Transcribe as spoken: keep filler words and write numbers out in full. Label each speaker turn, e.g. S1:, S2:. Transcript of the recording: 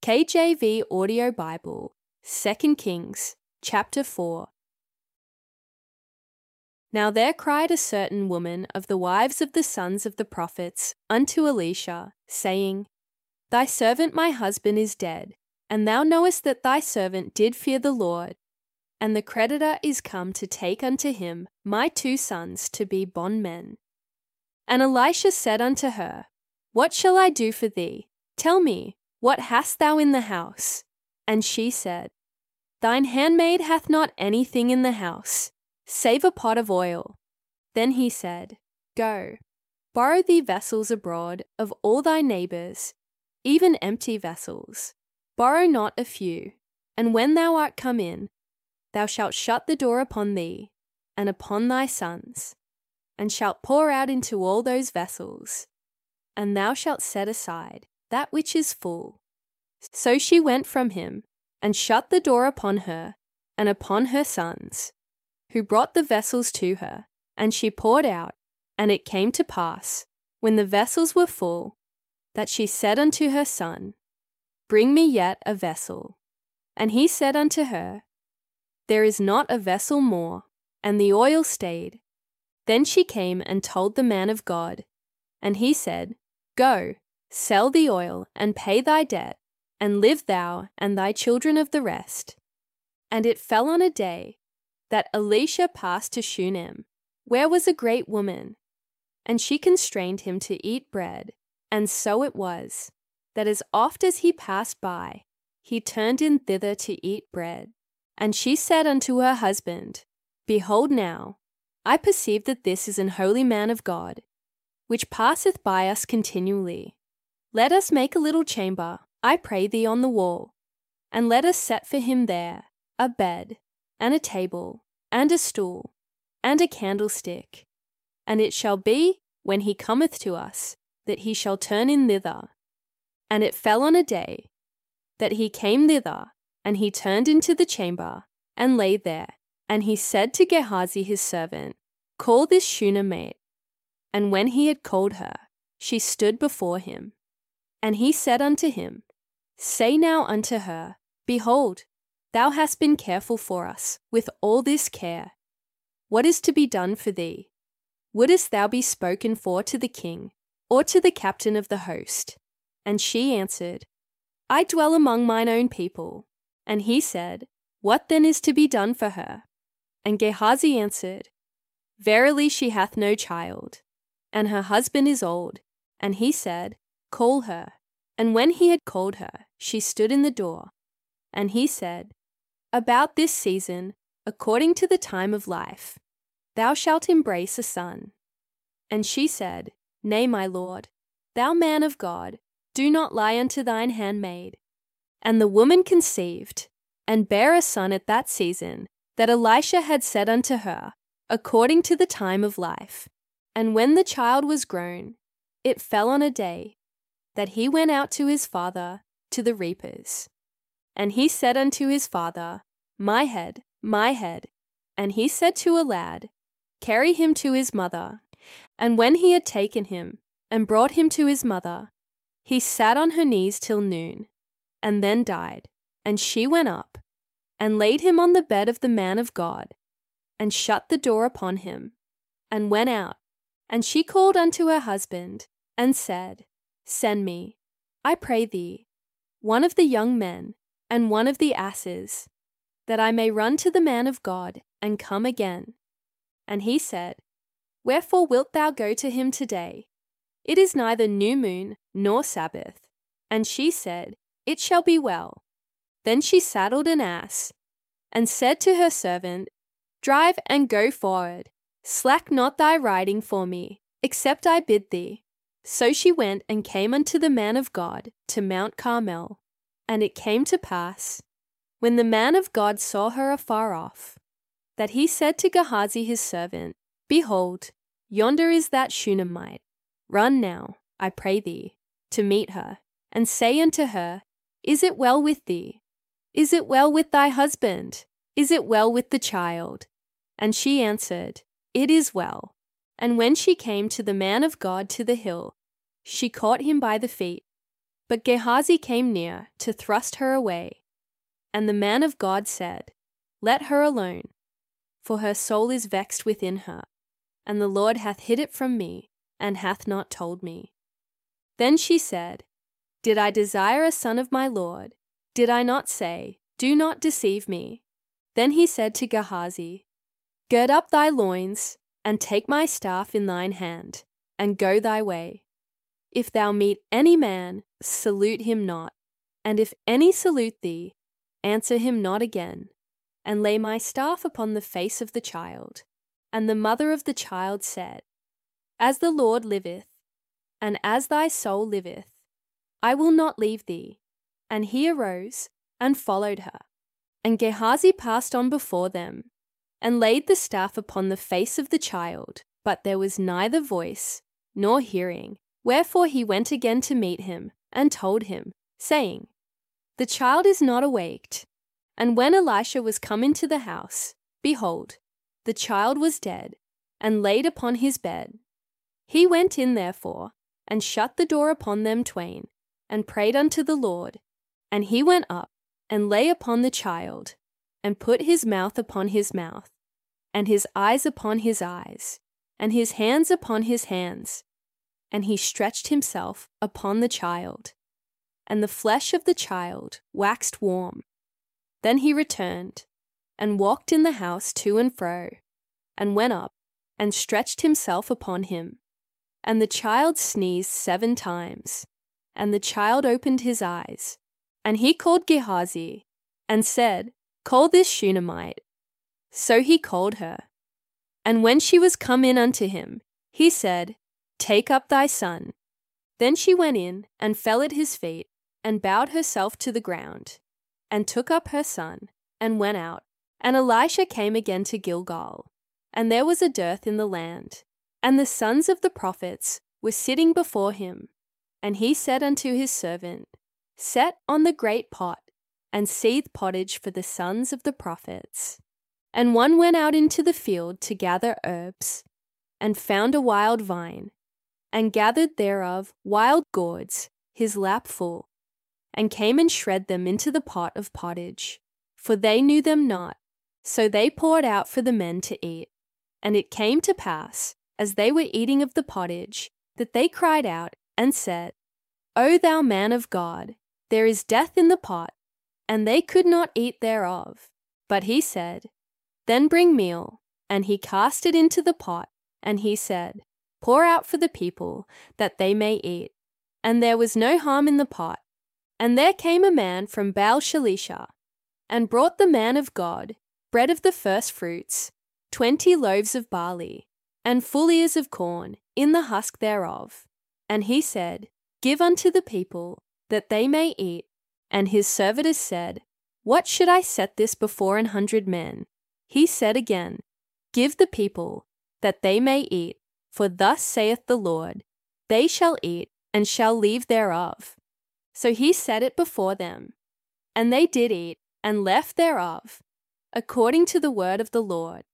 S1: K J V Audio Bible, Second Kings, chapter four. Now there cried a certain woman of the wives of the sons of the prophets unto Elisha, saying, Thy servant my husband is dead, and thou knowest that thy servant did fear the Lord, and the creditor is come to take unto him my two sons to be bondmen. And Elisha said unto her, What shall I do for thee? Tell me, what hast thou in the house? And she said, Thine handmaid hath not anything in the house, save a pot of oil. Then he said, Go, borrow thee vessels abroad of all thy neighbours, even empty vessels. Borrow not a few, and when thou art come in, thou shalt shut the door upon thee, and upon thy sons, and shalt pour out into all those vessels, and thou shalt set aside that which is full. So she went from him, and shut the door upon her, and upon her sons, who brought the vessels to her, and she poured out. And it came to pass, when the vessels were full, that she said unto her son, Bring me yet a vessel. And he said unto her, There is not a vessel more. And the oil stayed. Then she came and told the man of God, and he said, Go, sell the oil, and pay thy debt, and live thou and thy children of the rest. And it fell on a day that Elisha passed to Shunem, where was a great woman, and she constrained him to eat bread. And so it was, that as oft as he passed by, he turned in thither to eat bread. And she said unto her husband, Behold now, I perceive that this is an holy man of God, which passeth by us continually. Let us make a little chamber, I pray thee, on the wall, and let us set for him there a bed, and a table, and a stool, and a candlestick. And it shall be, when he cometh to us, that he shall turn in thither. And it fell on a day that he came thither, and he turned into the chamber, and lay there. And he said to Gehazi his servant, Call this Shunammite. And when he had called her, she stood before him. And he said unto him, Say now unto her, Behold, thou hast been careful for us with all this care. What is to be done for thee? Wouldest thou be spoken for to the king, or to the captain of the host? And she answered, I dwell among mine own people. And he said, What then is to be done for her? And Gehazi answered, Verily she hath no child, and her husband is old. And he said, Call her. And when he had called her, she stood in the door. And he said, About this season, according to the time of life, thou shalt embrace a son. And she said, Nay, my lord, thou man of God, do not lie unto thine handmaid. And the woman conceived, and bare a son at that season, that Elisha had said unto her, according to the time of life. And when the child was grown, it fell on a day that he went out to his father to the reapers. And he said unto his father, My head, my head. And he said to a lad, Carry him to his mother. And when he had taken him, and brought him to his mother, he sat on her knees till noon, and then died. And she went up, and laid him on the bed of the man of God, and shut the door upon him, and went out. And she called unto her husband, and said, Send me, I pray thee, one of the young men, and one of the asses, that I may run to the man of God, and come again. And he said, Wherefore wilt thou go to him today? It is neither new moon nor Sabbath. And she said, It shall be well. Then she saddled an ass, and said to her servant, Drive and go forward. Slack not thy riding for me, except I bid thee. So she went and came unto the man of God to Mount Carmel. And it came to pass, when the man of God saw her afar off, that he said to Gehazi his servant, Behold, yonder is that Shunammite. Run now, I pray thee, to meet her, and say unto her, Is it well with thee? Is it well with thy husband? Is it well with the child? And she answered, It is well. And when she came to the man of God to the hill, she caught him by the feet. But Gehazi came near to thrust her away. And the man of God said, Let her alone, for her soul is vexed within her, and the Lord hath hid it from me, and hath not told me. Then she said, Did I desire a son of my Lord? Did I not say, Do not deceive me? Then he said to Gehazi, Gird up thy loins, and take my staff in thine hand, and go thy way. If thou meet any man, salute him not, and if any salute thee, answer him not again, and lay my staff upon the face of the child. And the mother of the child said, As the Lord liveth, and as thy soul liveth, I will not leave thee. And he arose and followed her. And Gehazi passed on before them, and laid the staff upon the face of the child, but there was neither voice nor hearing. Wherefore he went again to meet him, and told him, saying, The child is not awaked. And when Elisha was come into the house, behold, the child was dead, and laid upon his bed. He went in therefore, and shut the door upon them twain, and prayed unto the Lord. And he went up, and lay upon the child, and put his mouth upon his mouth, and his eyes upon his eyes, and his hands upon his hands. And he stretched himself upon the child, and the flesh of the child waxed warm. Then he returned, and walked in the house to and fro, and went up, and stretched himself upon him. And the child sneezed seven times, and the child opened his eyes. And he called Gehazi, and said, Call this Shunammite. So he called her. And when she was come in unto him, he said, Take up thy son. Then she went in, and fell at his feet, and bowed herself to the ground, and took up her son, and went out. And Elisha came again to Gilgal, and there was a dearth in the land, and the sons of the prophets were sitting before him. And he said unto his servant, Set on the great pot, and seethe pottage for the sons of the prophets. And one went out into the field to gather herbs, and found a wild vine, and gathered thereof wild gourds, his lap full, and came and shred them into the pot of pottage, for they knew them not. So they poured out for the men to eat. And it came to pass, as they were eating of the pottage, that they cried out and said, O thou man of God, there is death in the pot. And they could not eat thereof. But he said, Then bring meal. And he cast it into the pot, and he said, Pour out for the people, that they may eat. And there was no harm in the pot. And there came a man from Baal Shalisha, and brought the man of God bread of the first fruits, twenty loaves of barley, and full ears of corn, in the husk thereof. And he said, Give unto the people, that they may eat. And his servitors said, What should I set this before an hundred men? He said again, Give the people, that they may eat. For thus saith the Lord, They shall eat, and shall leave thereof. So he set it before them. And they did eat, and left thereof, according to the word of the Lord.